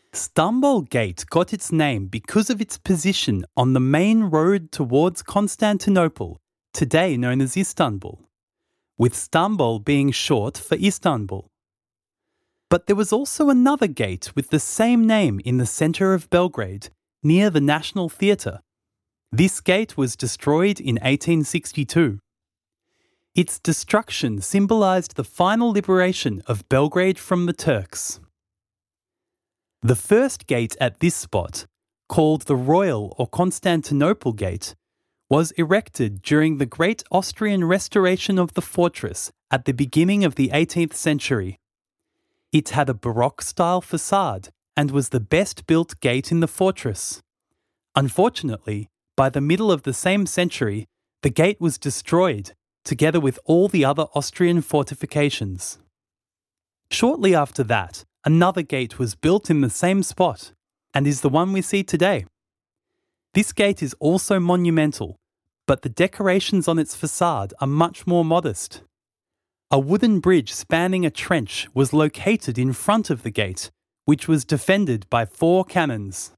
Stambol Gate got its name because of its position on the main road towards Constantinople, today known as Istanbul, with Stambol being short for Istanbul. But there was also another gate with the same name in the centre of Belgrade, near the National Theatre. This gate was destroyed in 1862. Its destruction symbolised the final liberation of Belgrade from the Turks. The first gate at this spot, called the Royal or Constantinople Gate, was erected during the Great Austrian restoration of the fortress at the beginning of the 18th century. It had a Baroque-style facade and was the best-built gate in the fortress. Unfortunately, by the middle of the same century, the gate was destroyed, together with all the other Austrian fortifications. Shortly after that, another gate was built in the same spot, and is the one we see today. This gate is also monumental, but the decorations on its facade are much more modest. A wooden bridge spanning a trench was located in front of the gate, which was defended by 4 cannons.